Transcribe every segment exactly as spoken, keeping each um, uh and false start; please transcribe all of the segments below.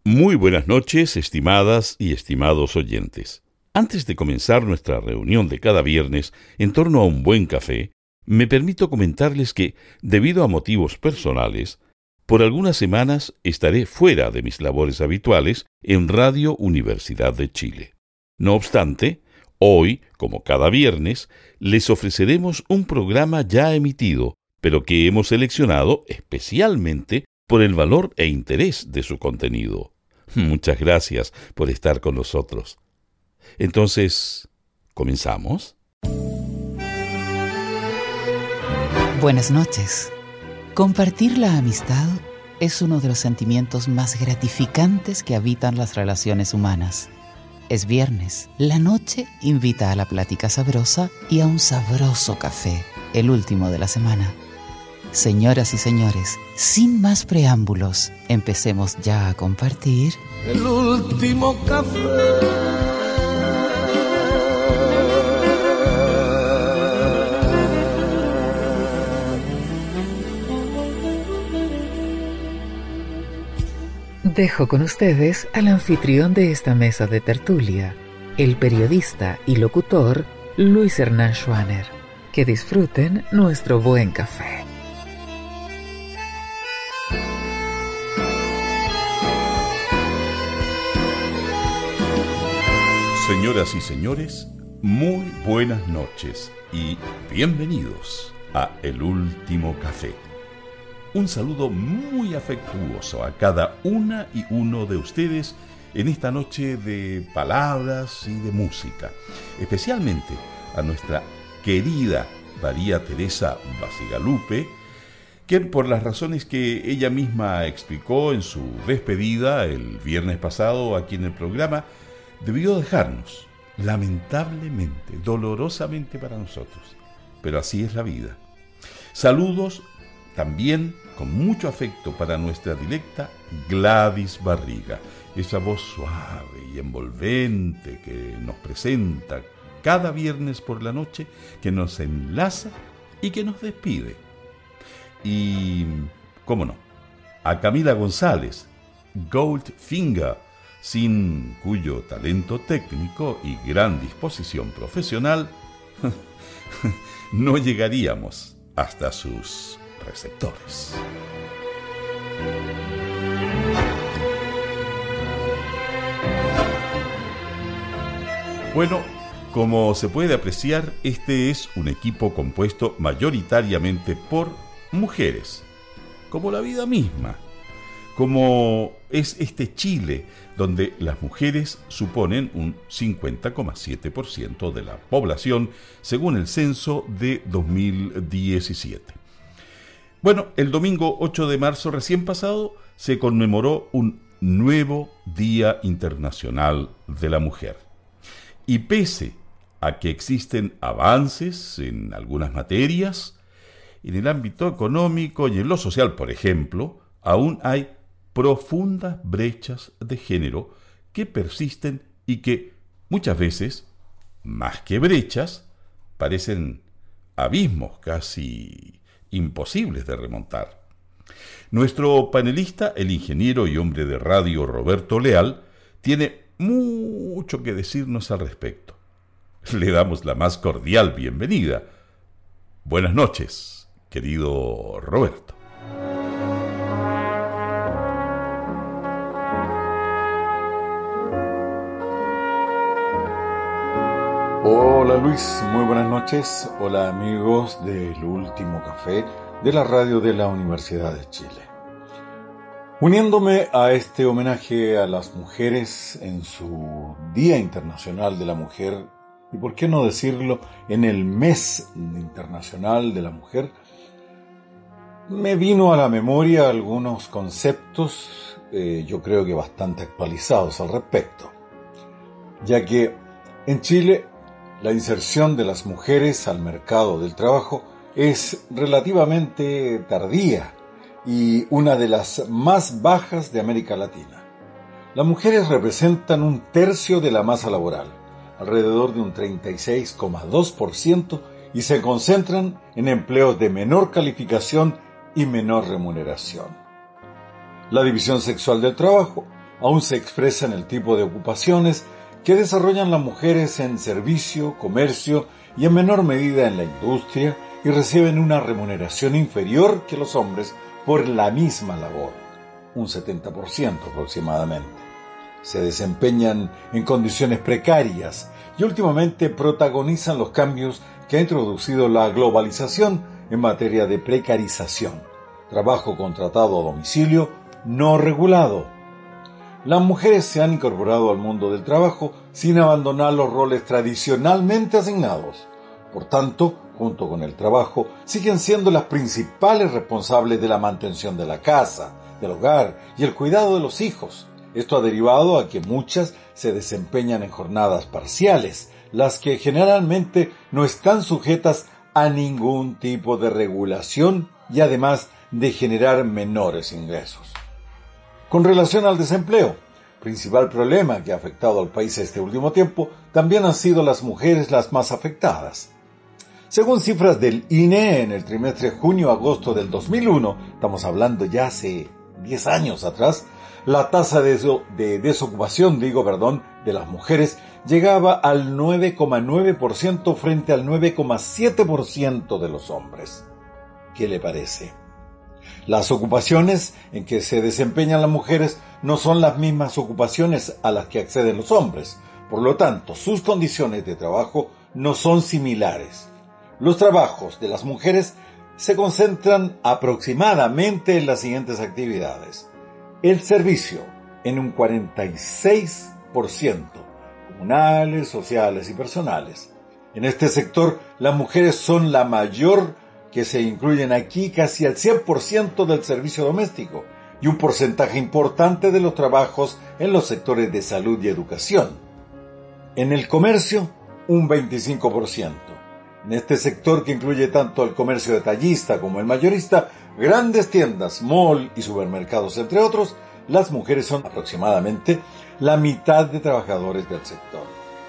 Muy buenas noches, estimadas y estimados oyentes. Antes de comenzar nuestra reunión de cada viernes en torno a un buen café, me permito comentarles que, debido a motivos personales, por algunas semanas estaré fuera de mis labores habituales en Radio Universidad de Chile. No obstante, hoy, como cada viernes, les ofreceremos un programa ya emitido, pero que hemos seleccionado especialmente por el valor e interés de su contenido. Muchas gracias por estar con nosotros. Entonces, ¿comenzamos? Buenas noches. Compartir la amistad es uno de los sentimientos más gratificantes que habitan las relaciones humanas. Es viernes, la noche invita a la plática sabrosa y a un sabroso café, el último de la semana. Señoras y señores, sin más preámbulos, empecemos ya a compartir el último café. Dejo con ustedes al anfitrión de esta mesa de tertulia, el periodista y locutor Luis Hernán Schwaner. Que disfruten nuestro buen café. Señoras y señores, muy buenas noches y bienvenidos a El Último Café. Un saludo muy afectuoso a cada una y uno de ustedes en esta noche de palabras y de música, especialmente a nuestra querida María Teresa Bacigalupe, quien, por las razones que ella misma explicó en su despedida el viernes pasado aquí en el programa, debió dejarnos, lamentablemente, dolorosamente para nosotros, pero así es la vida. Saludos también con mucho afecto para nuestra directa Gladys Barriga, esa voz suave y envolvente que nos presenta cada viernes por la noche, que nos enlaza y que nos despide. Y, cómo no, a Camila González, Goldfinger, sin cuyo talento técnico y gran disposición profesional no llegaríamos hasta sus receptores. Bueno, como se puede apreciar, este es un equipo compuesto mayoritariamente por mujeres, como la vida misma, como es este Chile, donde las mujeres suponen un cincuenta coma siete por ciento de la población, según el censo de dos mil diecisiete. Bueno, el domingo ocho de marzo recién pasado se conmemoró un nuevo Día Internacional de la Mujer. Y pese a que existen avances en algunas materias, en el ámbito económico y en lo social, por ejemplo, aún hay profundas brechas de género que persisten y que muchas veces, más que brechas, parecen abismos casi imposibles de remontar. Nuestro panelista, el ingeniero y hombre de radio Roberto Leal, tiene mucho que decirnos al respecto. Le damos la más cordial bienvenida. Buenas noches, querido Roberto. Hola Luis, muy buenas noches. Hola amigos del Último Café de la radio de la Universidad de Chile. Uniéndome a este homenaje a las mujeres en su Día Internacional de la Mujer, y por qué no decirlo, en el Mes Internacional de la Mujer, me vino a la memoria algunos conceptos, eh, yo creo que bastante actualizados al respecto, ya que en Chile la inserción de las mujeres al mercado del trabajo es relativamente tardía y una de las más bajas de América Latina. Las mujeres representan un tercio de la masa laboral, alrededor de un treinta y seis coma dos por ciento, y se concentran en empleos de menor calificación y menor remuneración. La división sexual del trabajo aún se expresa en el tipo de ocupaciones que desarrollan las mujeres en servicio, comercio y en menor medida en la industria, y reciben una remuneración inferior que los hombres por la misma labor, un setenta por ciento aproximadamente. Se desempeñan en condiciones precarias y últimamente protagonizan los cambios que ha introducido la globalización en materia de precarización, trabajo contratado a domicilio no regulado. Las mujeres se han incorporado al mundo del trabajo sin abandonar los roles tradicionalmente asignados. Por tanto, junto con el trabajo, siguen siendo las principales responsables de la mantención de la casa, del hogar y el cuidado de los hijos. Esto ha derivado a que muchas se desempeñan en jornadas parciales, las que generalmente no están sujetas a ningún tipo de regulación y además de generar menores ingresos. Con relación al desempleo, principal problema que ha afectado al país este último tiempo, también han sido las mujeres las más afectadas. Según cifras del I N E en el trimestre junio-agosto del dos mil uno, estamos hablando ya hace diez años atrás, la tasa de, deso- de desocupación, digo, perdón, de las mujeres llegaba al nueve coma nueve por ciento frente al nueve coma siete por ciento de los hombres. ¿Qué le parece? Las ocupaciones en que se desempeñan las mujeres no son las mismas ocupaciones a las que acceden los hombres. Por lo tanto, sus condiciones de trabajo no son similares. Los trabajos de las mujeres se concentran aproximadamente en las siguientes actividades. El servicio, en un cuarenta y seis por ciento, comunales, sociales y personales. En este sector, las mujeres son la mayor, que se incluyen aquí casi al cien por ciento del servicio doméstico y un porcentaje importante de los trabajos en los sectores de salud y educación. En el comercio, un veinticinco por ciento. En este sector, que incluye tanto el comercio detallista como el mayorista, grandes tiendas, mall y supermercados, entre otros, las mujeres son aproximadamente la mitad de trabajadores del sector.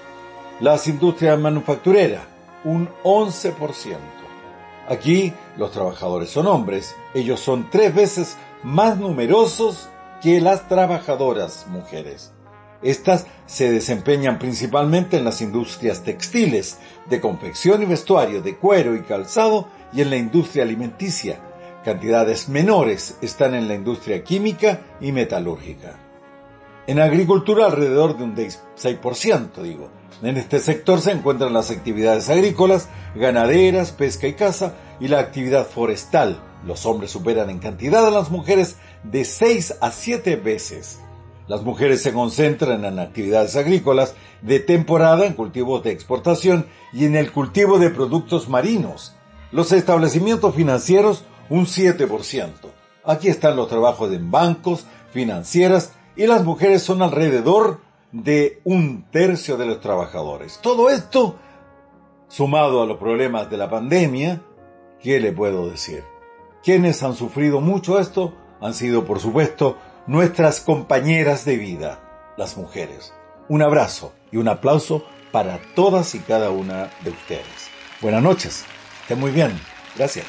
Las industrias manufactureras, un once por ciento. Aquí los trabajadores son hombres, ellos son tres veces más numerosos que las trabajadoras mujeres. Estas se desempeñan principalmente en las industrias textiles, de confección y vestuario, de cuero y calzado, y en la industria alimenticia. Cantidades menores están en la industria química y metalúrgica. En agricultura alrededor de un seis por ciento, digo. En este sector se encuentran las actividades agrícolas, ganaderas, pesca y caza, y la actividad forestal. Los hombres superan en cantidad a las mujeres de seis a siete veces. Las mujeres se concentran en actividades agrícolas de temporada, en cultivos de exportación y en el cultivo de productos marinos. Los establecimientos financieros, un siete por ciento. Aquí están los trabajos en bancos, financieras, y las mujeres son alrededor de un tercio de los trabajadores. Todo esto, sumado a los problemas de la pandemia, ¿qué le puedo decir? Quienes han sufrido mucho esto han sido, por supuesto, nuestras compañeras de vida, las mujeres. Un abrazo y un aplauso para todas y cada una de ustedes. Buenas noches, estén muy bien, gracias.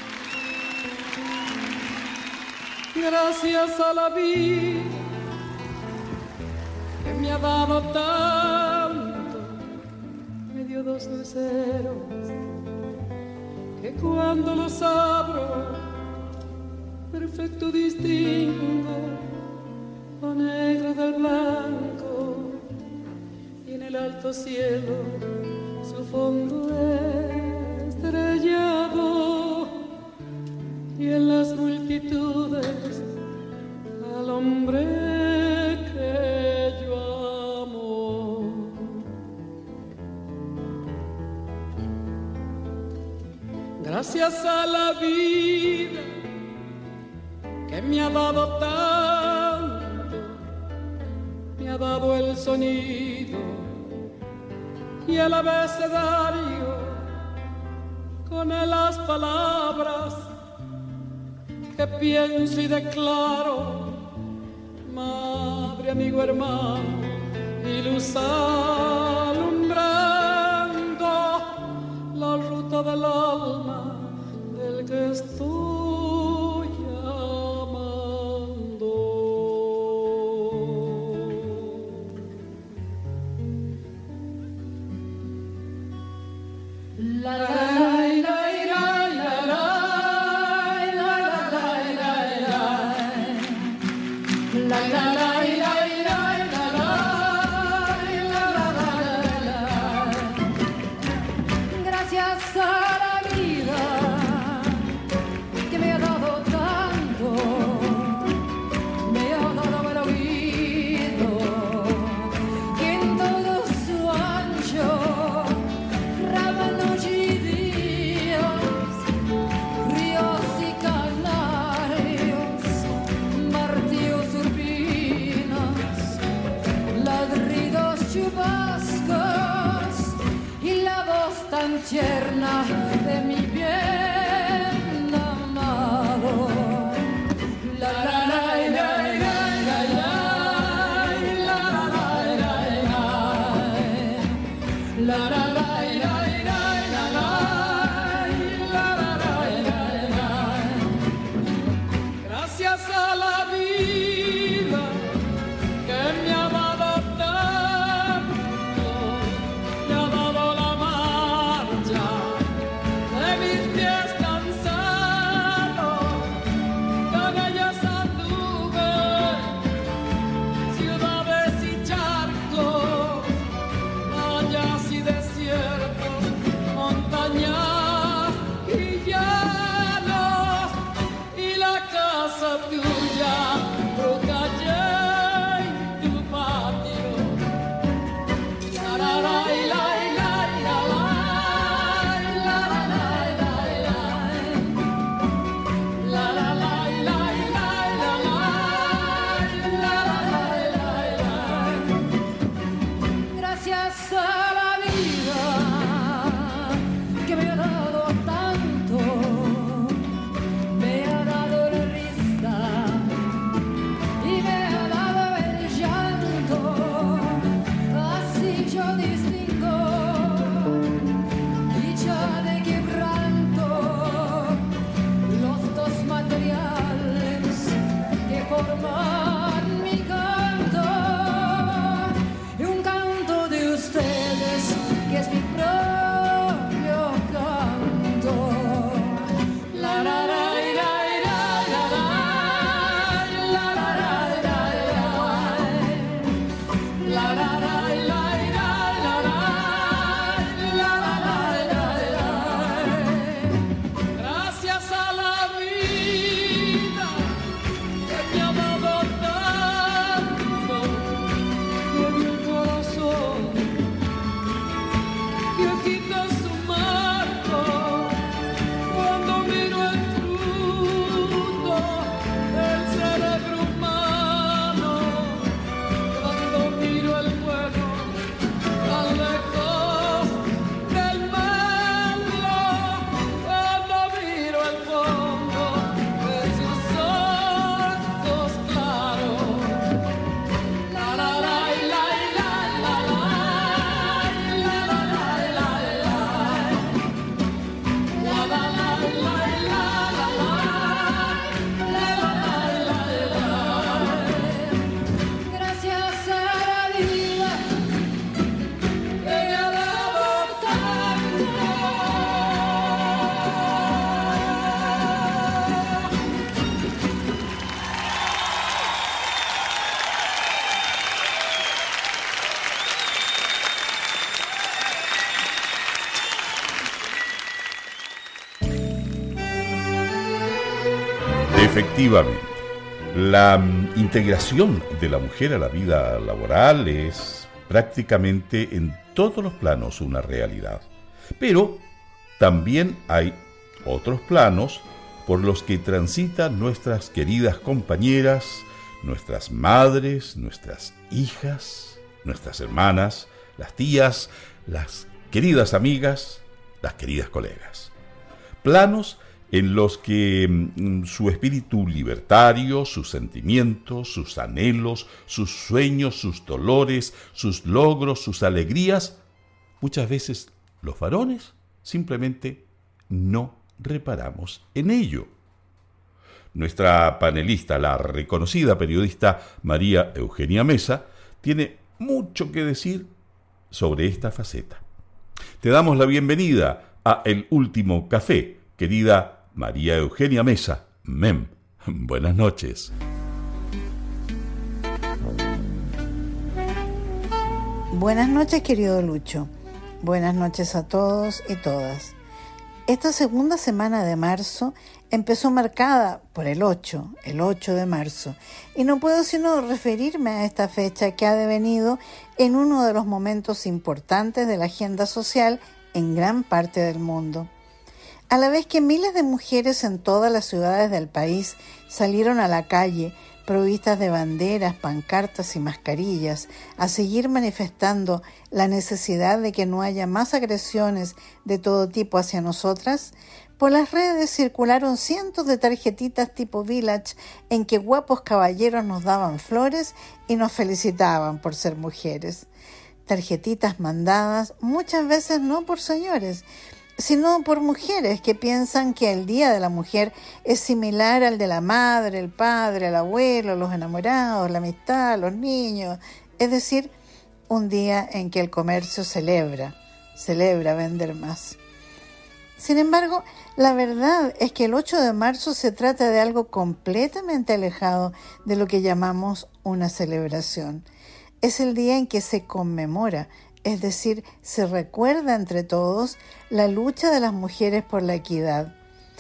Gracias a la vida que me ha dado tanto, me dio dos luceros que cuando los abro perfecto distingo lo negro del blanco, y en el alto cielo su fondo estrellado, y en las multitudes al hombre que yo amo. Gracias a la vida que me ha dado tanto, me ha dado el sonido y el abecedario con las palabras que pienso y declaro, madre, amigo, hermano, y luz alumbrando la ruta del alma del que estoy amando. tierna de mi bien amado. La la la la la la la la la la la. Gracias a la vida que me ha dado tanto, me ha dado la marcha de mis pies cansados, con ellas anduve ciudades y charcos, vallas y desiertos, montañas y llanos, y la casa tuya, tu calle y tu patio. La la la la la la la la la la la la gracias a la vida que me ha dado tanto, me ha dado la risa y me ha dado el llanto, así yo distingo dicha de quebranto, los dos materiales que forman mi canto, y un canto de ustedes que es mi propio canto. La la la la la la la la la la la la gracias a la vida que me ha dado tanto, me dio el corazón que quita su marco cuando miro el fruto del cerebro humano, cuando miro el fuego tan lejos del mundo, cuando miro el fondo de sus ojos claros. La la la la la la la la la la la la la gracias a la vida que me ha dado tanto. Efectivamente, la mm, integración de la mujer a la vida laboral es prácticamente en todos los planos una realidad. Pero también hay otros planos por los que transitan nuestras queridas compañeras, nuestras madres, nuestras hijas, nuestras hermanas, las tías, las queridas amigas, las queridas colegas. Planos en los que mm, su espíritu libertario, sus sentimientos, sus anhelos, sus sueños, sus dolores, sus logros, sus alegrías, muchas veces los varones simplemente no reparamos en ello. Nuestra panelista, la reconocida periodista María Eugenia Mesa, tiene mucho que decir sobre esta faceta. Te damos la bienvenida a El Último Café, querida María Eugenia Mesa, Mem. Buenas noches. Buenas noches, querido Lucho. Buenas noches a todos y todas. Esta segunda semana de marzo empezó marcada por el ocho, el ocho de marzo, y no puedo sino referirme a esta fecha que ha devenido en uno de los momentos importantes de la agenda social en gran parte del mundo. A la vez que miles de mujeres en todas las ciudades del país salieron a la calle provistas de banderas, pancartas y mascarillas, a seguir manifestando la necesidad de que no haya más agresiones de todo tipo hacia nosotras, por las redes circularon cientos de tarjetitas tipo Village en que guapos caballeros nos daban flores y nos felicitaban por ser mujeres. Tarjetitas mandadas muchas veces no por señores, sino por mujeres que piensan que el Día de la Mujer es similar al de la madre, el padre, el abuelo, los enamorados, la amistad, los niños, es decir, un día en que el comercio celebra, celebra vender más. Sin embargo, la verdad es que el ocho de marzo se trata de algo completamente alejado de lo que llamamos una celebración. Es el día en que se conmemora, es decir, se recuerda entre todos la lucha de las mujeres por la equidad.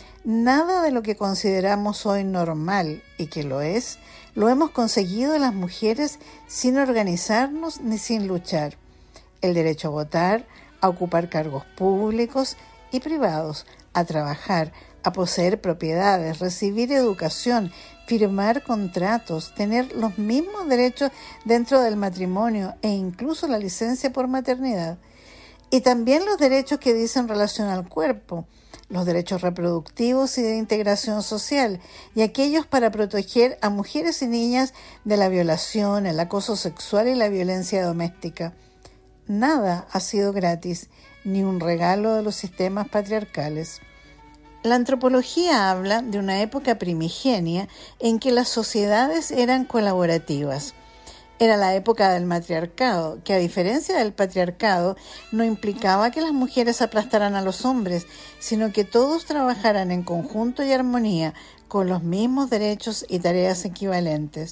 Nada de lo que consideramos hoy normal, y que lo es, lo hemos conseguido las mujeres sin organizarnos ni sin luchar. El derecho a votar, a ocupar cargos públicos y privados, a trabajar, a poseer propiedades, recibir educación, firmar contratos, tener los mismos derechos dentro del matrimonio e incluso la licencia por maternidad. Y también los derechos que dicen relación al cuerpo, los derechos reproductivos y de integración social, y aquellos para proteger a mujeres y niñas de la violación, el acoso sexual y la violencia doméstica. Nada ha sido gratis, ni un regalo de los sistemas patriarcales. La antropología habla de una época primigenia en que las sociedades eran colaborativas. Era la época del matriarcado, que a diferencia del patriarcado no implicaba que las mujeres aplastaran a los hombres, sino que todos trabajaran en conjunto y armonía, con los mismos derechos y tareas equivalentes.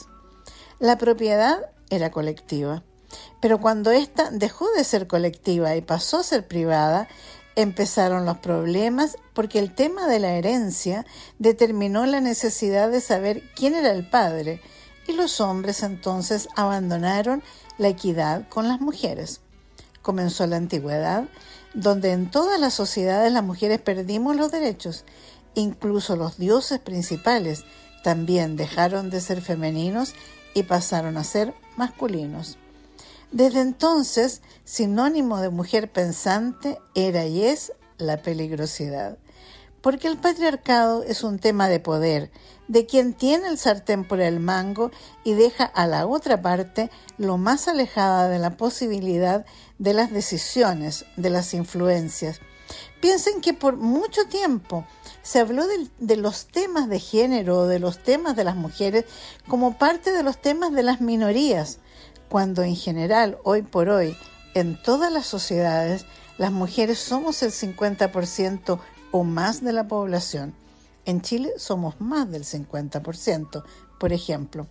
La propiedad era colectiva, pero cuando ésta dejó de ser colectiva y pasó a ser privada, empezaron los problemas porque el tema de la herencia determinó la necesidad de saber quién era el padre, y los hombres entonces abandonaron la equidad con las mujeres. Comenzó la antigüedad, donde en todas las sociedades las mujeres perdimos los derechos. Incluso los dioses principales también dejaron de ser femeninos y pasaron a ser masculinos. Desde entonces, sinónimo de mujer pensante era y es la peligrosidad, porque el patriarcado es un tema de poder, de quien tiene el sartén por el mango y deja a la otra parte lo más alejada de la posibilidad de las decisiones, de las influencias. Piensen que por mucho tiempo se habló de, de los temas de género, de los temas de las mujeres, como parte de los temas de las minorías, cuando en general, hoy por hoy, en todas las sociedades, las mujeres somos el cincuenta por ciento o más de la población. En Chile somos más del cincuenta por ciento, por ejemplo.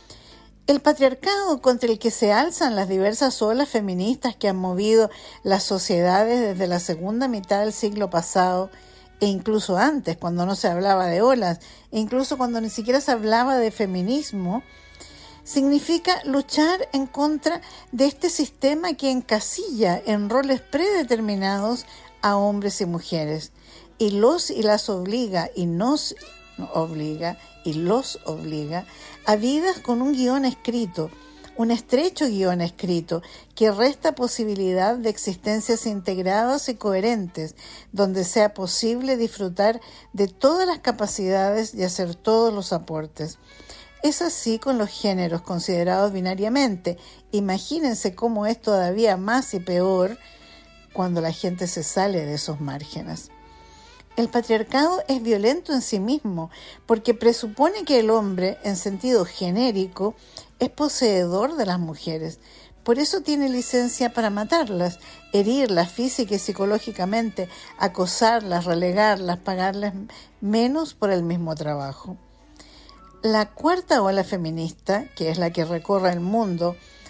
El patriarcado contra el que se alzan las diversas olas feministas que han movido las sociedades desde la segunda mitad del siglo pasado, e incluso antes, cuando no se hablaba de olas, e incluso cuando ni siquiera se hablaba de feminismo, significa luchar en contra de este sistema que encasilla en roles predeterminados a hombres y mujeres, y los y las obliga y nos obliga y los obliga a vidas con un guión escrito, un estrecho guión escrito que resta posibilidad de existencias integradas y coherentes, donde sea posible disfrutar de todas las capacidades y hacer todos los aportes. Es así con los géneros considerados binariamente. Imagínense cómo es todavía más y peor cuando la gente se sale de esos márgenes. El patriarcado es violento en sí mismo porque presupone que el hombre, en sentido genérico, es poseedor de las mujeres. Por eso tiene licencia para matarlas, herirlas física y psicológicamente, acosarlas, relegarlas, pagarles menos por el mismo trabajo. La cuarta ola feminista, que es la que recorre el mundo,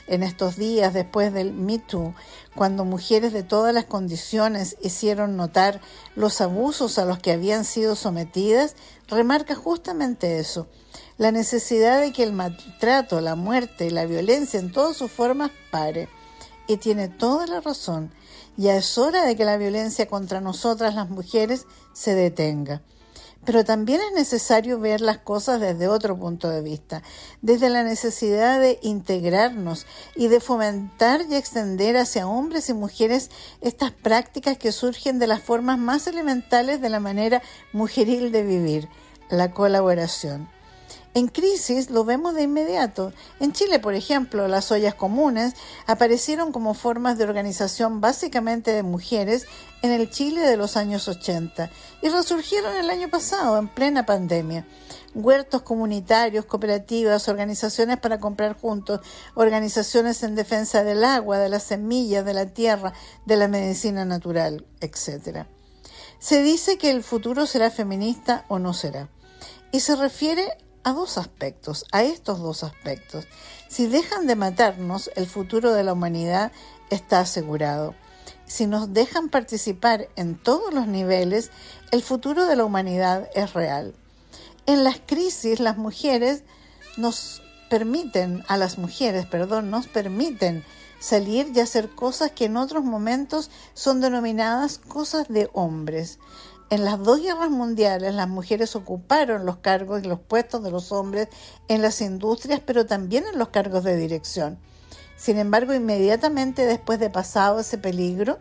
en estos días después del Me Too, cuando mujeres de todas las condiciones hicieron notar los abusos a los que habían sido sometidas, remarca justamente eso, la necesidad de que el maltrato, la muerte y la violencia en todas sus formas pare. Y tiene toda la razón. Ya es hora de que la violencia contra nosotras las mujeres se detenga. Pero también es necesario ver las cosas desde otro punto de vista, desde la necesidad de integrarnos y de fomentar y extender hacia hombres y mujeres estas prácticas que surgen de las formas más elementales de la manera mujeril de vivir, la colaboración. En crisis lo vemos de inmediato. En Chile, por ejemplo, las ollas comunes aparecieron como formas de organización básicamente de mujeres en el Chile de los años ochenta y resurgieron el año pasado, en plena pandemia. Huertos comunitarios, cooperativas, organizaciones para comprar juntos, organizaciones en defensa del agua, de las semillas, de la tierra, de la medicina natural, etcétera. Se dice que el futuro será feminista o no será, y se refiere a dos aspectos, a estos dos aspectos. Si dejan de matarnos, el futuro de la humanidad está asegurado. Si nos dejan participar en todos los niveles, el futuro de la humanidad es real. En las crisis, las mujeres nos permiten, a las mujeres, perdón, nos permiten salir y hacer cosas que en otros momentos son denominadas cosas de hombres. En las dos guerras mundiales, las mujeres ocuparon los cargos y los puestos de los hombres en las industrias, pero también en los cargos de dirección. Sin embargo, inmediatamente después de pasado ese peligro,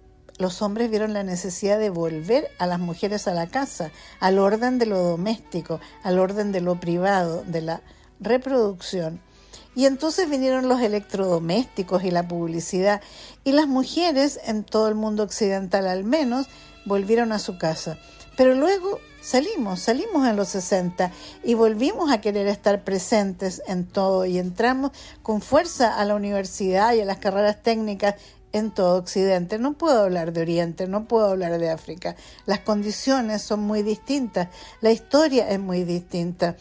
los hombres vieron la necesidad de volver a las mujeres a la casa, al orden de lo doméstico, al orden de lo privado, de la reproducción. Y entonces vinieron los electrodomésticos y la publicidad, y las mujeres, en todo el mundo occidental al menos, volvieron a su casa. Pero luego salimos, salimos en los sesenta y volvimos a querer estar presentes en todo y entramos con fuerza a la universidad y a las carreras técnicas en todo Occidente. No puedo hablar de Oriente, no puedo hablar de África. Las condiciones son muy distintas, la historia es muy distinta.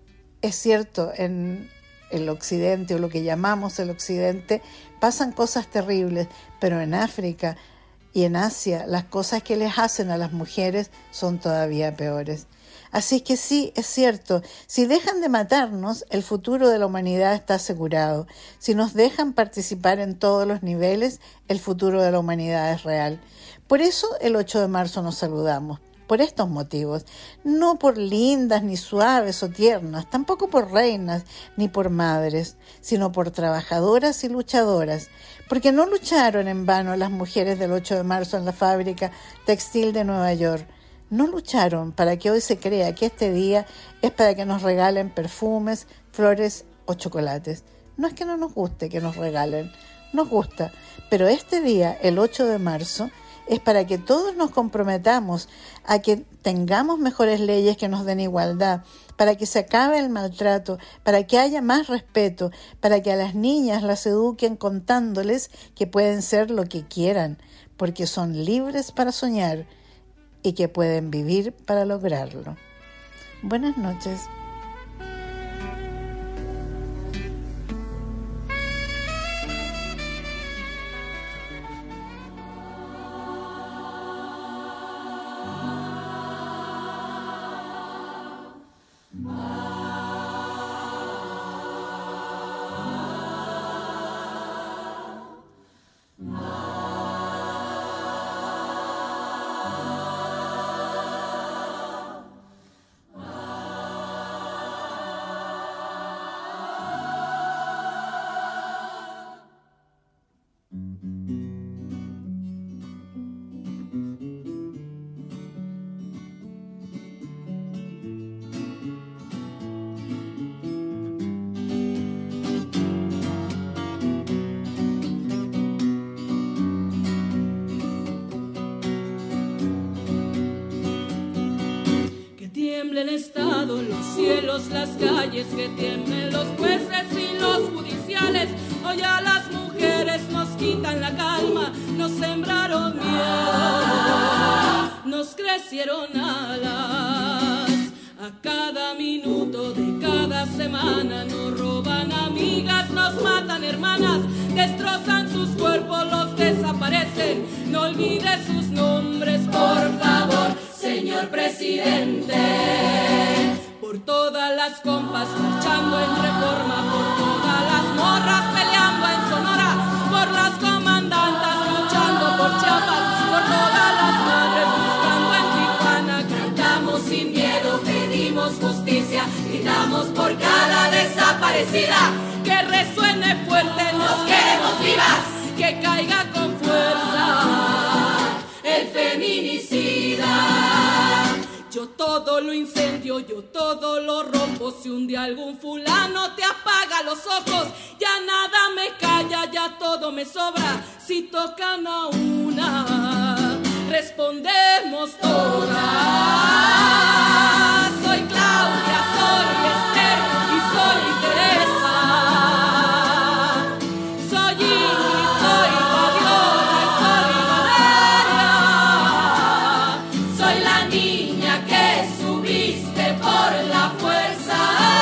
Es cierto, en el Occidente o lo que llamamos el Occidente pasan cosas terribles, pero en África y en Asia, las cosas que les hacen a las mujeres son todavía peores. Así que sí, es cierto, si dejan de matarnos, el futuro de la humanidad está asegurado. Si nos dejan participar en todos los niveles, el futuro de la humanidad es real. Por eso el ocho de marzo nos saludamos, por estos motivos. No por lindas, ni suaves o tiernas, tampoco por reinas, ni por madres, sino por trabajadoras y luchadoras. Porque no lucharon en vano las mujeres del ocho de marzo en la fábrica textil de Nueva York. No lucharon para que hoy se crea que este día es para que nos regalen perfumes, flores o chocolates. No es que no nos guste que nos regalen, nos gusta, pero este día, el ocho de marzo, es para que todos nos comprometamos a que tengamos mejores leyes que nos den igualdad, para que se acabe el maltrato, para que haya más respeto, para que a las niñas las eduquen contándoles que pueden ser lo que quieran, porque son libres para soñar y que pueden vivir para lograrlo. Buenas noches. tiemblen estado los cielos, las calles, que tiemblen los jueces y los judiciales. Hoy a las mujeres nos quitan la calma, nos sembraron miedo, nos crecieron alas. A cada minuto de cada semana nos roban amigas, nos matan hermanas. destrozan sus cuerpos, los desaparecen. No olvide sus nombres, por favor, señor presidente. Por todas las compas marchando en Reforma, por todas las morras peleando en Sonora, por las comandantas luchando por Chiapas, por todas las madres buscando en Tijuana. Cantamos sin miedo, pedimos justicia, gritamos por cada desaparecida. Que resuene fuerte, nos queremos vivas, que caiga con fuerza el feminicida. Yo todo lo incendio, yo todo lo rompo. Si un día algún fulano te apaga los ojos, ya nada me calla, ya todo me sobra. Si tocan a una, respondemos todas. Soy Claudia, soy Esther y soy Teresa. Soy Ingrid, soy Fabiola y soy Valeria. Soy la niña que subiste por la fuerza.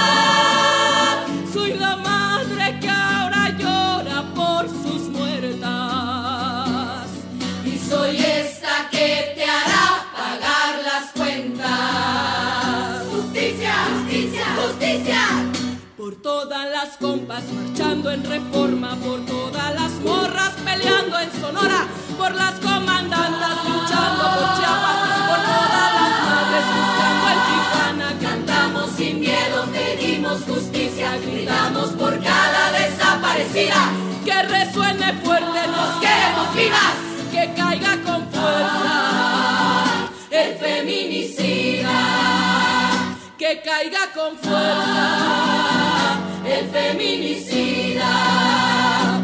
Soy la madre que ahora llora por sus muertas. Y soy esta que te hará pagar las cuentas. Justicia, justicia, justicia. Por todas las compas marchando en Reforma, por todas las morras peleando en Sonora, por las comandantas luchando por Chiapas, por todas las madres buscando en Tijuana. Cantamos sin miedo, pedimos justicia, gritamos por cada desaparecida. Que resuene fuerte, nos queremos vivas, que caiga con fuerza el feminicida. Que caiga con fuerza el feminicida.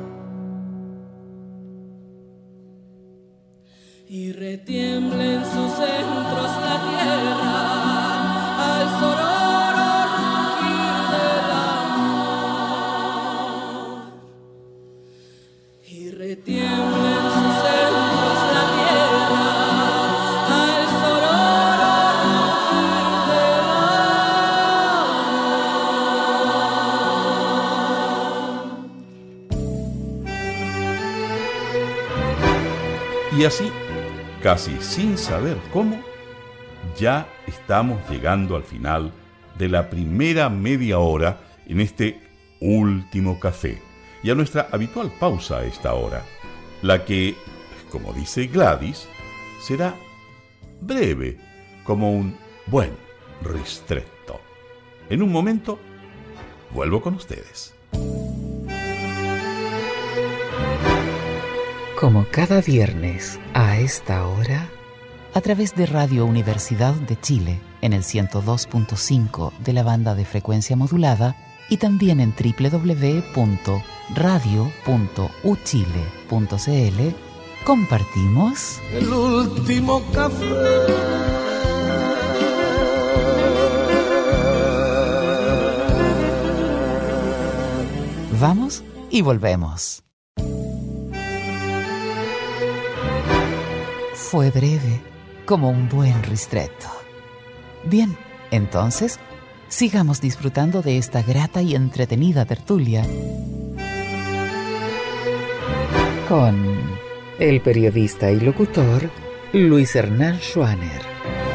Y retiembla en sus centros la tierra al sororo rugir del amor. Y retiembla en sus centros la tierra al sororo rugir del amor. Y así, casi sin saber cómo, ya estamos llegando al final de la primera media hora en este último café y a nuestra habitual pausa a esta hora, la que, como dice Gladys, será breve como un buen ristretto. En un momento, vuelvo con ustedes. Como cada viernes a esta hora, a través de Radio Universidad de Chile en el ciento dos punto cinco de la banda de frecuencia modulada y también en doble u doble u doble u punto radio punto u chile punto c l, compartimos el último café. Vamos y volvemos. Fue breve, como un buen ristretto. Bien, entonces, sigamos disfrutando de esta grata y entretenida tertulia con el periodista y locutor Luis Hernán Schwaner.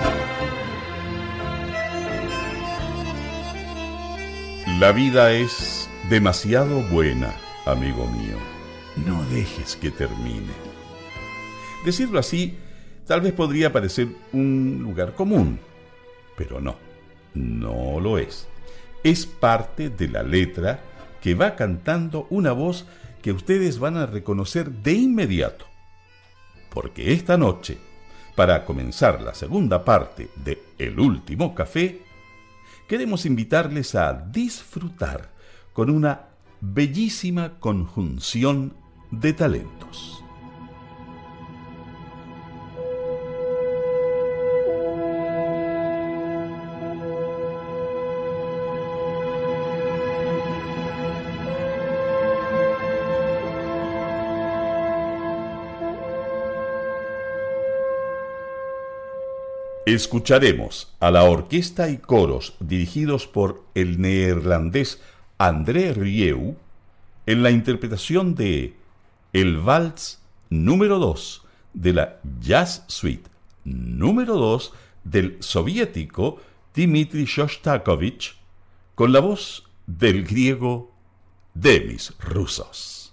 La vida es demasiado buena, amigo mío. No dejes que termine. Decirlo así, tal vez podría parecer un lugar común, pero no, no lo es. Es parte de la letra que va cantando una voz que ustedes van a reconocer de inmediato. Porque esta noche, para comenzar la segunda parte de El Último Café, queremos invitarles a disfrutar con una bellísima conjunción de talentos. Escucharemos a la orquesta y coros dirigidos por el neerlandés André Rieu en la interpretación de el Vals número dos de la Jazz Suite número dos del soviético Dmitri Shostakovich, con la voz del griego Demis Roussos.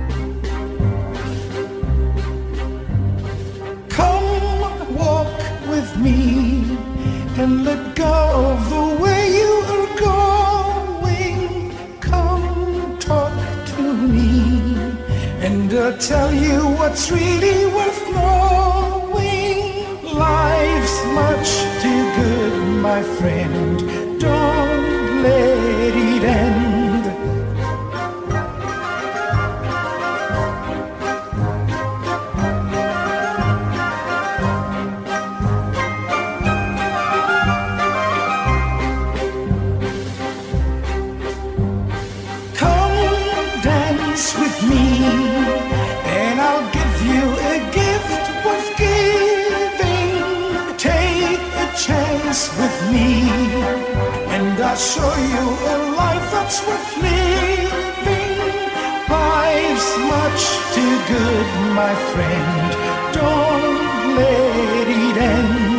Come walk with me and let go of the way you are going. Come talk to me and I'll tell you what's really worth knowing. Life's much too good, my friend. Don't let it end. With me, and I'll give you a gift worth giving. Take a chance with me, and I'll show you a life that's worth living. Life's much too good, my friend. Don't let it end.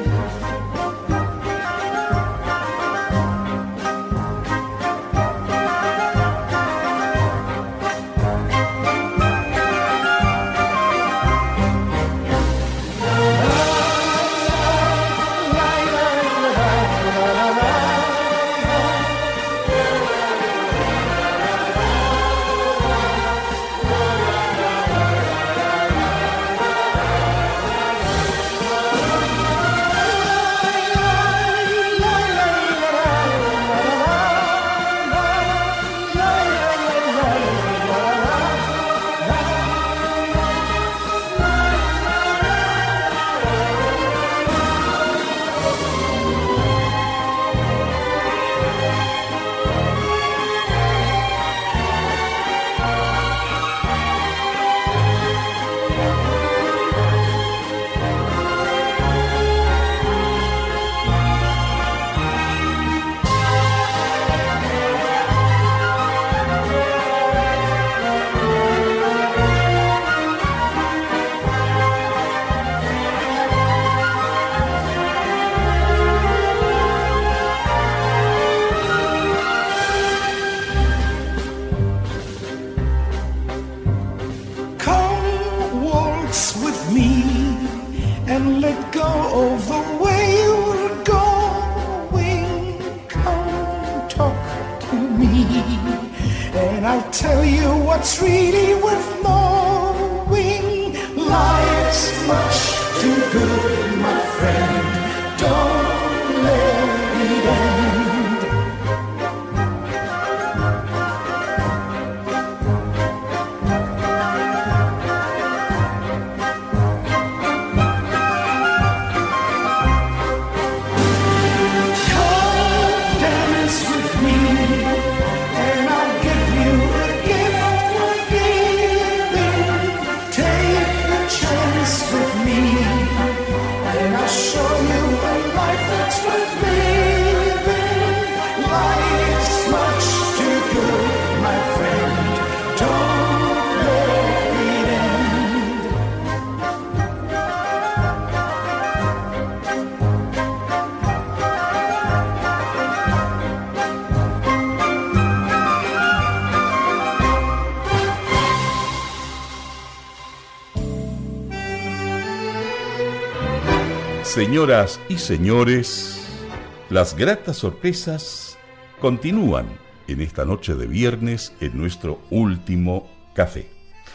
Señoras y señores, las gratas sorpresas continúan en esta noche de viernes en nuestro último café.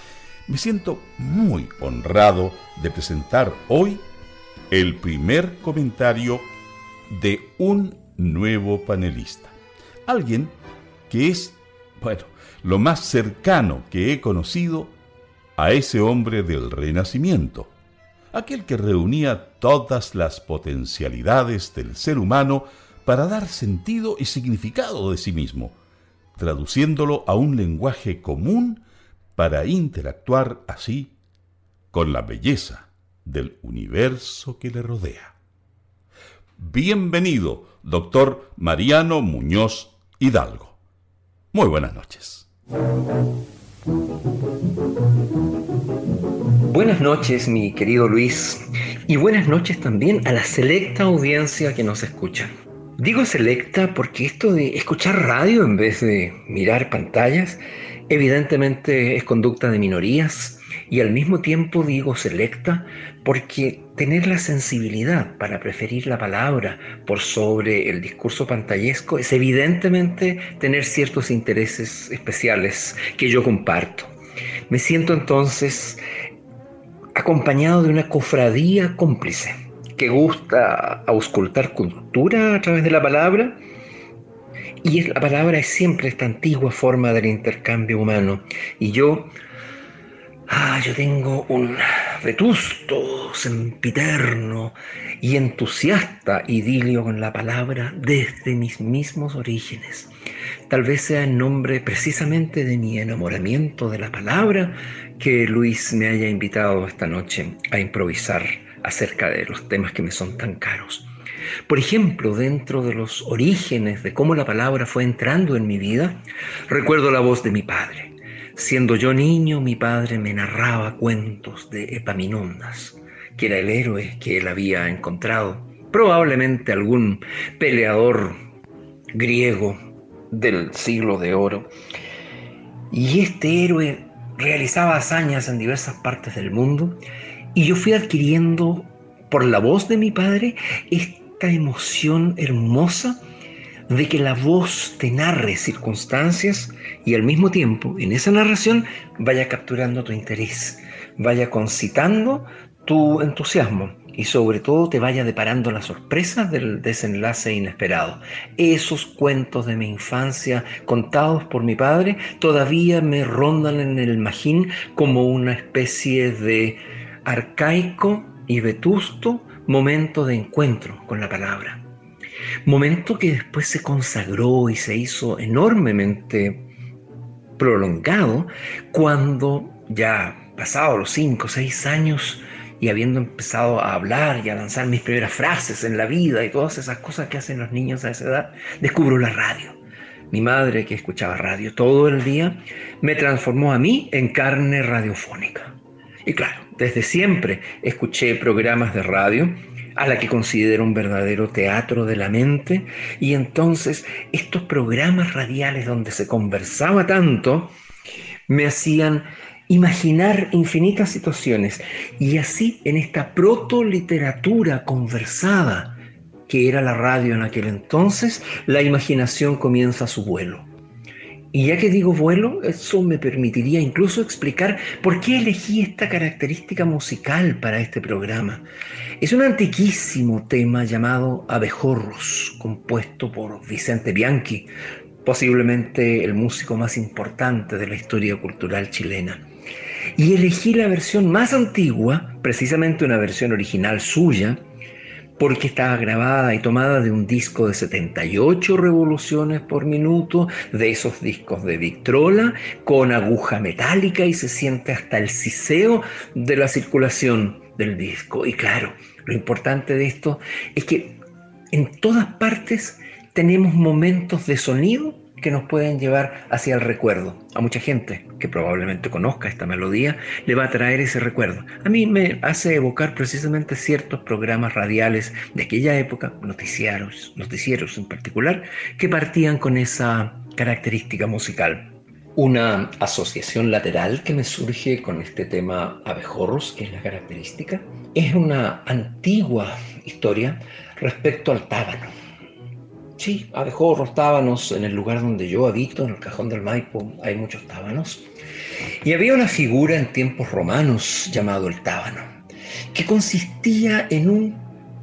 Me siento muy honrado de presentar hoy el primer comentario de un nuevo panelista. Alguien que es, bueno, lo más cercano que he conocido a ese hombre del Renacimiento. Aquel que reunía todas las potencialidades del ser humano para dar sentido y significado de sí mismo, traduciéndolo a un lenguaje común para interactuar así con la belleza del universo que le rodea. Bienvenido, doctor Mariano Muñoz Hidalgo. Muy buenas noches. Buenas noches, mi querido Luis, y buenas noches también a la selecta audiencia que nos escucha. Digo selecta porque esto de escuchar radio en vez de mirar pantallas, evidentemente es conducta de minorías, y al mismo tiempo digo selecta porque tener la sensibilidad para preferir la palabra por sobre el discurso pantallesco es evidentemente tener ciertos intereses especiales que yo comparto. Me siento entonces acompañado de una cofradía cómplice que gusta auscultar cultura a través de la palabra, y la palabra es siempre esta antigua forma del intercambio humano, y yo ah, yo tengo un vetusto, sempiterno y entusiasta idilio con la palabra desde mis mismos orígenes. Tal vez sea en nombre precisamente de mi enamoramiento de la palabra que Luis me haya invitado esta noche a improvisar acerca de los temas que me son tan caros. Por ejemplo, dentro de los orígenes de cómo la palabra fue entrando en mi vida, recuerdo la voz de mi padre. Siendo yo niño, mi padre me narraba cuentos de Epaminondas, que era el héroe que él había encontrado, probablemente algún peleador griego del siglo de oro. Y este héroe realizaba hazañas en diversas partes del mundo, y yo fui adquiriendo por la voz de mi padre esta emoción hermosa de que la voz te narre circunstancias y al mismo tiempo en esa narración vaya capturando tu interés, vaya concitando tu entusiasmo y sobre todo te vaya deparando las sorpresas del desenlace inesperado. Esos cuentos de mi infancia contados por mi padre todavía me rondan en el magín como una especie de arcaico y vetusto momento de encuentro con la palabra. Momento que después se consagró y se hizo enormemente prolongado cuando, ya pasados los cinco o seis años y habiendo empezado a hablar y a lanzar mis primeras frases en la vida y todas esas cosas que hacen los niños a esa edad, descubro la radio. Mi madre, que escuchaba radio todo el día, me transformó a mí en carne radiofónica. Y claro, desde siempre escuché programas de radio a la que considero un verdadero teatro de la mente, y entonces estos programas radiales donde se conversaba tanto me hacían imaginar infinitas situaciones, y así en esta protoliteratura conversada que era la radio en aquel entonces, la imaginación comienza su vuelo. Y ya que digo vuelo, eso me permitiría incluso explicar por qué elegí esta característica musical para este programa. Es un antiquísimo tema llamado Abejorros, compuesto por Vicente Bianchi, posiblemente el músico más importante de la historia cultural chilena. Y elegí la versión más antigua, precisamente una versión original suya, porque estaba grabada y tomada de un disco de setenta y ocho revoluciones por minuto, de esos discos de Victrola, con aguja metálica, y se siente hasta el siseo de la circulación del disco. Y claro, lo importante de esto es que en todas partes tenemos momentos de sonido que nos pueden llevar hacia el recuerdo. A mucha gente que probablemente conozca esta melodía le va a traer ese recuerdo. A mí me hace evocar precisamente ciertos programas radiales de aquella época, noticieros, noticieros en particular, que partían con esa característica musical. Una asociación lateral que me surge con este tema Abejorros, que es la característica, es una antigua historia respecto al tábano. Sí, abejorros, tábanos, en el lugar donde yo habito, en el Cajón del Maipo, hay muchos tábanos. Y había una figura en tiempos romanos llamado el tábano, que consistía en un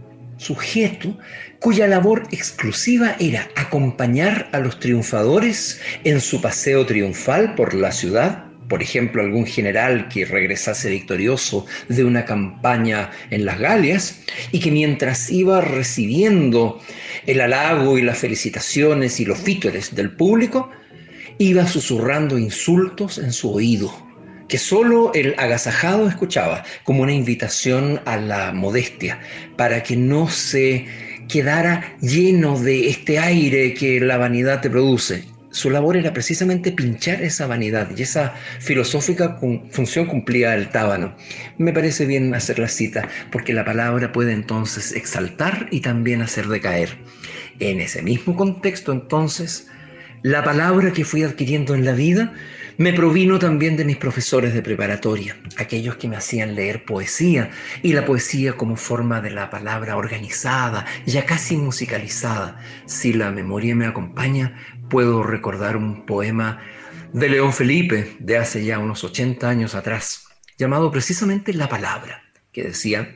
sujeto cuya labor exclusiva era acompañar a los triunfadores en su paseo triunfal por la ciudad. Por ejemplo, algún general que regresase victorioso de una campaña en las Galias y que mientras iba recibiendo el halago y las felicitaciones y los vítores del público, iba susurrando insultos en su oído, que solo el agasajado escuchaba, como una invitación a la modestia, para que no se quedara lleno de este aire que la vanidad te produce. su labor era precisamente pinchar esa vanidad y esa filosófica función cumplía el tábano. Me parece bien hacer la cita, porque la palabra puede entonces exaltar y también hacer decaer. En ese mismo contexto, entonces, la palabra que fui adquiriendo en la vida me provino también de mis profesores de preparatoria, aquellos que me hacían leer poesía, y la poesía como forma de la palabra organizada, ya casi musicalizada. Si la memoria me acompaña, puedo recordar un poema de León Felipe de hace ya unos ochenta años atrás, llamado precisamente La Palabra, que decía: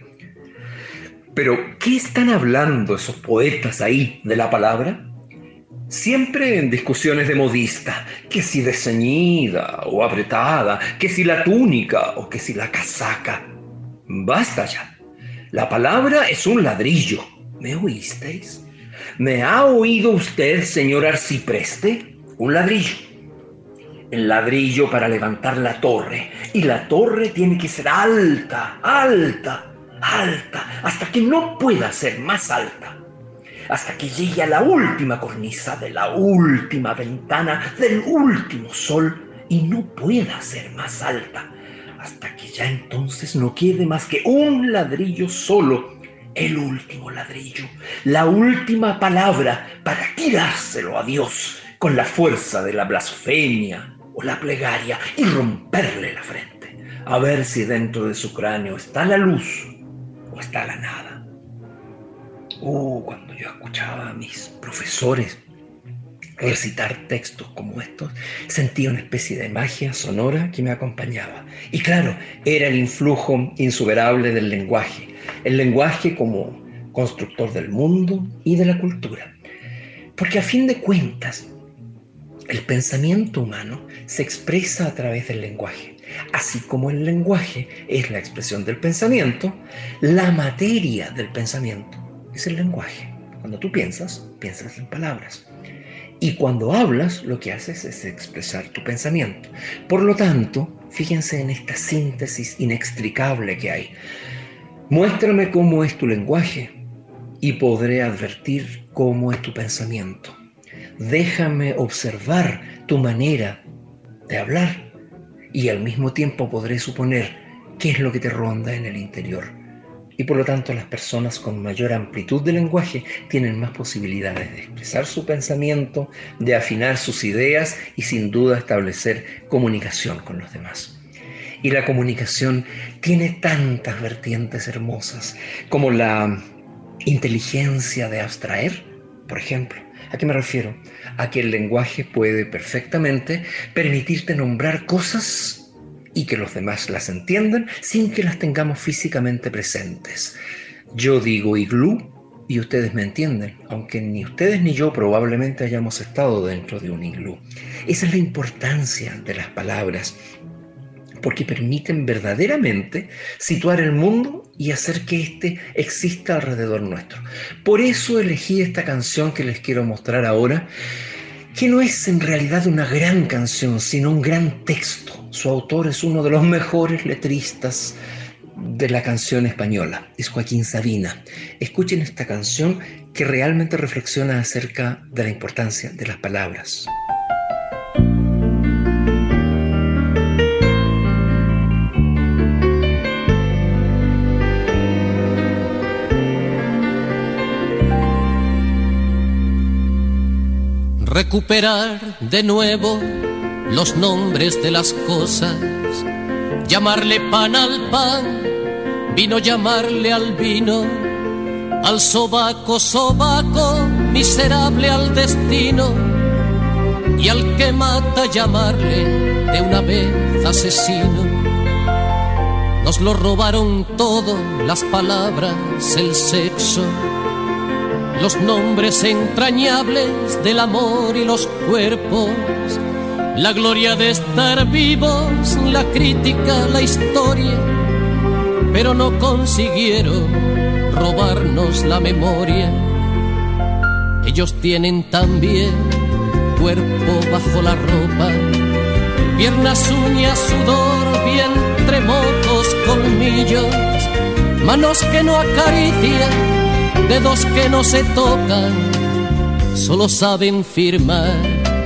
¿pero qué están hablando esos poetas ahí de la palabra? Siempre en discusiones de modista, que si de ceñida o apretada, que si la túnica o que si la casaca. Basta ya. La palabra es un ladrillo. ¿Me oísteis? ¿Me ha oído usted, señor arcipreste? Un ladrillo. El ladrillo para levantar la torre. Y la torre tiene que ser alta, alta, alta, hasta que no pueda ser más alta. Hasta que llegue a la última cornisa de la última ventana del último sol y no pueda ser más alta, hasta que ya entonces no quede más que un ladrillo solo, el último ladrillo, la última palabra para tirárselo a Dios con la fuerza de la blasfemia o la plegaria y romperle la frente, a ver si dentro de su cráneo está la luz o está la nada. Uh, cuando yo escuchaba a mis profesores recitar textos como estos, sentía una especie de magia sonora que me acompañaba. Y claro, era el influjo insuperable del lenguaje, el lenguaje como constructor del mundo y de la cultura. Porque a fin de cuentas, el pensamiento humano se expresa a través del lenguaje. Así como el lenguaje es la expresión del pensamiento, la materia del pensamiento es el lenguaje. Cuando tú piensas, piensas en palabras. Y cuando hablas, lo que haces es expresar tu pensamiento. Por lo tanto, fíjense en esta síntesis inextricable que hay. Muéstrame cómo es tu lenguaje y podré advertir cómo es tu pensamiento. Déjame observar tu manera de hablar y al mismo tiempo podré suponer qué es lo que te ronda en el interior. Y por lo tanto las personas con mayor amplitud de lenguaje tienen más posibilidades de expresar su pensamiento, de afinar sus ideas y sin duda establecer comunicación con los demás. Y la comunicación tiene tantas vertientes hermosas como la inteligencia de abstraer, por ejemplo. ¿A qué me refiero? A que el lenguaje puede perfectamente permitirte nombrar cosas y que los demás las entiendan sin que las tengamos físicamente presentes. Yo digo iglú y ustedes me entienden, aunque ni ustedes ni yo probablemente hayamos estado dentro de un iglú. Esa es la importancia de las palabras, porque permiten verdaderamente situar el mundo y hacer que éste exista alrededor nuestro. Por eso elegí esta canción que les quiero mostrar ahora, que no es en realidad una gran canción, sino un gran texto. Su autor es uno de los mejores letristas de la canción española, es Joaquín Sabina. Escuchen esta canción que realmente reflexiona acerca de la importancia de las palabras. Recuperar de nuevo los nombres de las cosas, llamarle pan al pan, vino llamarle al vino, al sobaco sobaco, miserable al destino, y al que mata llamarle de una vez asesino. Nos lo robaron todo, las palabras, el sexo, los nombres entrañables del amor y los cuerpos, la gloria de estar vivos, la crítica, la historia, pero no consiguieron robarnos la memoria. Ellos tienen también cuerpo bajo la ropa, piernas, uñas, sudor, vientre, mocos, colmillos, manos que no acarician, dedos que no se tocan, solo saben firmar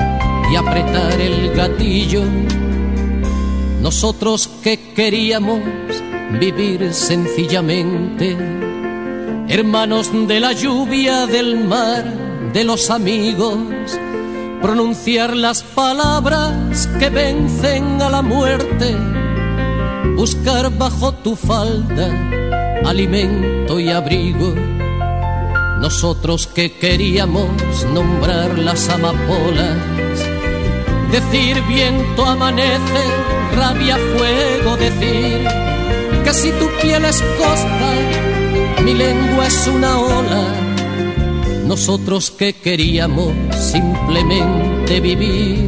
y apretar el gatillo. Nosotros que queríamos vivir sencillamente, hermanos de la lluvia, del mar, de los amigos, pronunciar las palabras que vencen a la muerte, buscar bajo tu falda alimento y abrigo. Nosotros que queríamos nombrar las amapolas, decir viento amanece, rabia fuego, decir que si tu piel es costa, mi lengua es una ola. Nosotros que queríamos simplemente vivir,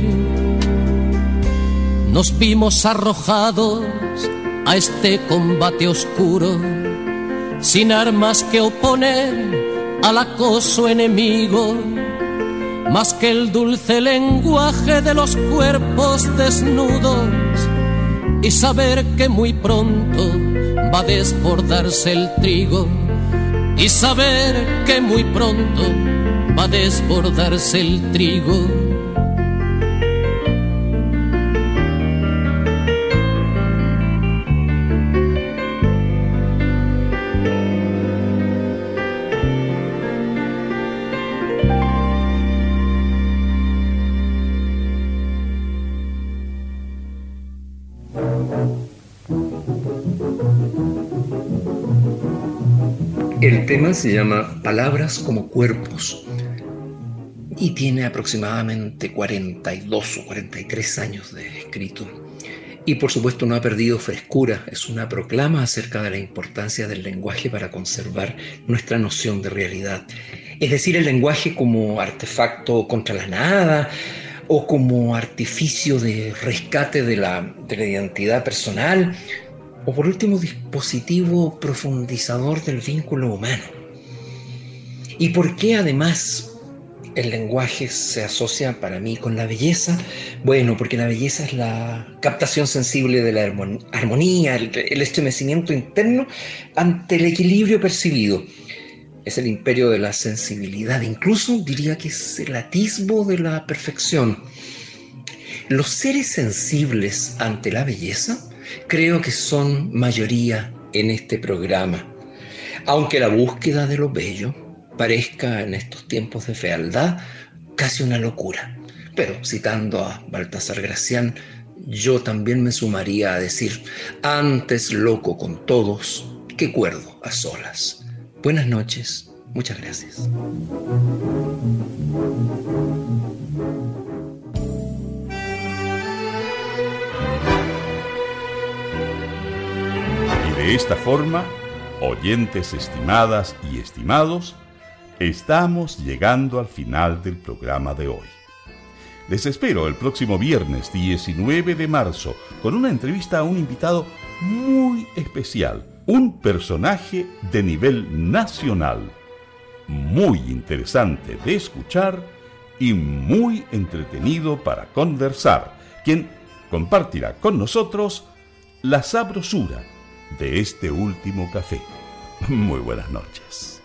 nos vimos arrojados a este combate oscuro, sin armas que oponer al acoso enemigo, más que el dulce lenguaje de los cuerpos desnudos, y saber que muy pronto va a desbordarse el trigo, y saber que muy pronto va a desbordarse el trigo. El tema se llama Palabras como cuerpos y tiene aproximadamente cuarenta y dos o cuarenta y tres años de escrito. Y por supuesto no ha perdido frescura, es una proclama acerca de la importancia del lenguaje para conservar nuestra noción de realidad. Es decir, el lenguaje como artefacto contra la nada o como artificio de rescate de la, de la identidad personal, o por último, dispositivo profundizador del vínculo humano. ¿Y por qué además el lenguaje se asocia para mí con la belleza? Bueno, porque la belleza es la captación sensible de la armonía, el, el estremecimiento interno ante el equilibrio percibido. Es el imperio de la sensibilidad, incluso diría que es el atisbo de la perfección. Los seres sensibles ante la belleza creo que son mayoría en este programa, aunque la búsqueda de lo bello parezca en estos tiempos de fealdad casi una locura. Pero citando a Baltasar Gracián, yo también me sumaría a decir: antes loco con todos que cuerdo a solas. Buenas noches, muchas gracias. De esta forma, oyentes estimadas y estimados, estamos llegando al final del programa de hoy. Les espero el próximo viernes diecinueve de marzo con una entrevista a un invitado muy especial, un personaje de nivel nacional, muy interesante de escuchar y muy entretenido para conversar, quien compartirá con nosotros la sabrosura de este último café. Muy buenas noches.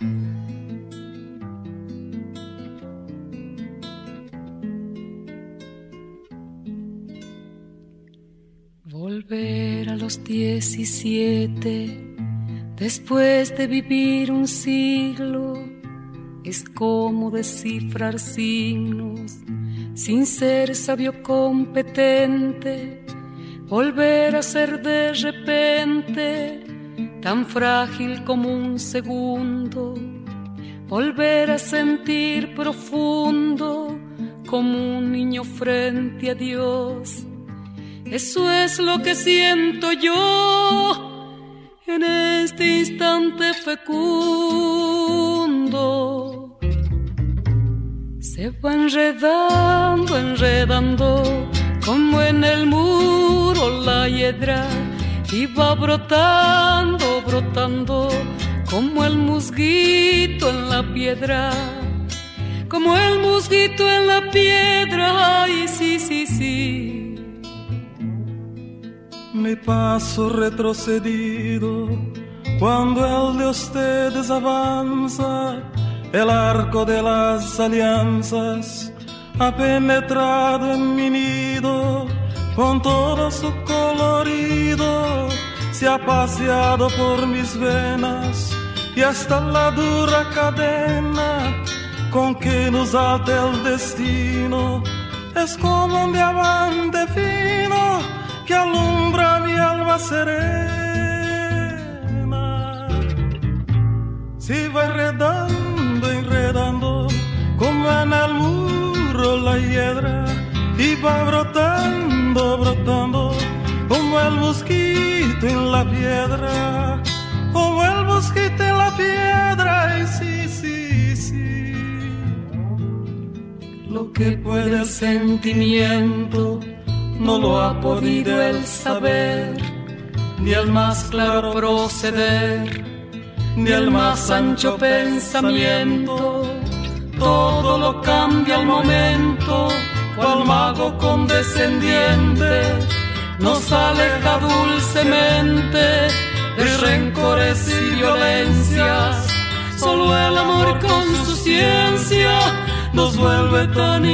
Volver a los diecisiete, después de vivir un siglo, es como descifrar signos sin ser sabio competente. Volver a ser de repente tan frágil como un segundo, volver a sentir profundo como un niño frente a Dios. Eso es lo que siento yo en este instante fecundo. Se va enredando, enredando como en el muro la hiedra, y va brotando, brotando como el musguito en la piedra, como el musguito en la piedra. Ay, sí, sí, sí. Mi paso retrocedido cuando el de ustedes avanza, el arco de las alianzas ha penetrado en mi nido con todo su colorido, se ha paseado por mis venas y hasta la dura cadena con que nos ata el destino es como un diamante fino que alumbra mi alma serena. Se va enredando, enredando como en el muro la hiedra y va brotando, brotando como el mosquito en la piedra, como el mosquito en la piedra, y sí, sí, sí. Lo que puede el sentimiento no lo ha podido el saber, ni el más claro proceder, ni el más ancho pensamiento. Todo lo cambia al momento, cual mago condescendiente nos aleja dulcemente de rencores y violencias. Solo el amor con su ciencia nos vuelve tan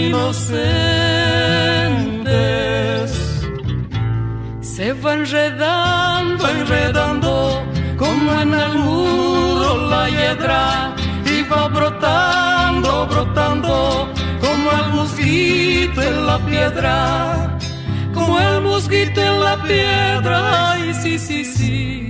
inocentes. Se va enredando, enredando como en el muro la hiedra y va brotando, brotando como el mosquito en la piedra, como el mosquito en la piedra, y sí, sí, sí.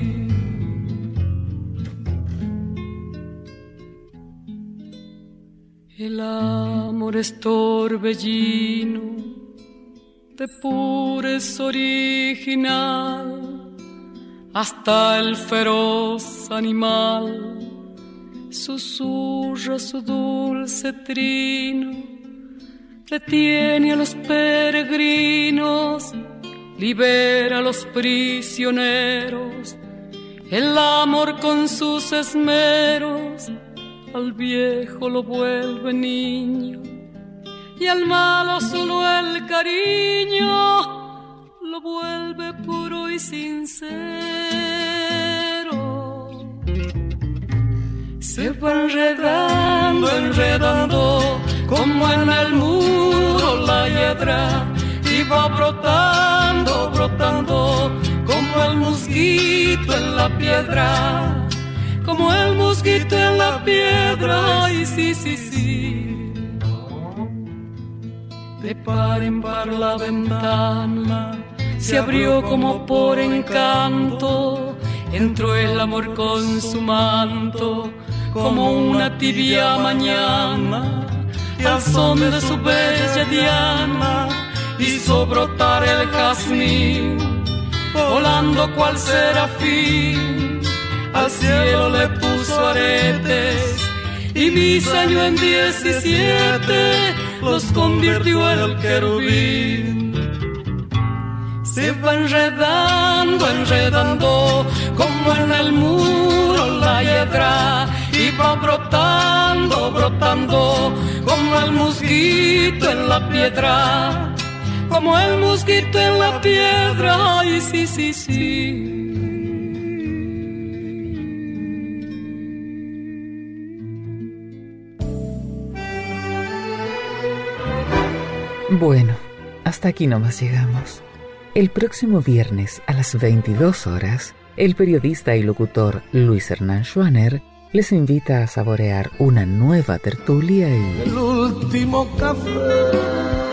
El amor es torbellino de pureza original, hasta el feroz animal susurra su dulce trino, retiene a los peregrinos, libera a los prisioneros. El amor con sus esmeros al viejo lo vuelve niño, y al malo solo el cariño lo vuelve puro y sincero. Se va enredando, enredando como en el muro la hiedra y va brotando, brotando como el mosquito en la piedra, como el mosquito en la piedra, y sí, sí, sí. De par en par la ventana se abrió como por encanto, entró el amor con su manto como una tibia mañana, y al son de su bella diana hizo brotar el jazmín, volando cual serafín, al cielo le puso aretes y mis años en diecisiete los convirtió en el querubín. Se va enredando, enredando como en el muro la hiedra y va brotando, brotando como el mosquito en la piedra, como el mosquito en la piedra, y sí, sí, sí. Bueno, hasta aquí nomás llegamos. El próximo viernes a las veintidós horas, el periodista y locutor Luis Hernán Schwanner les invita a saborear una nueva tertulia y... El último café.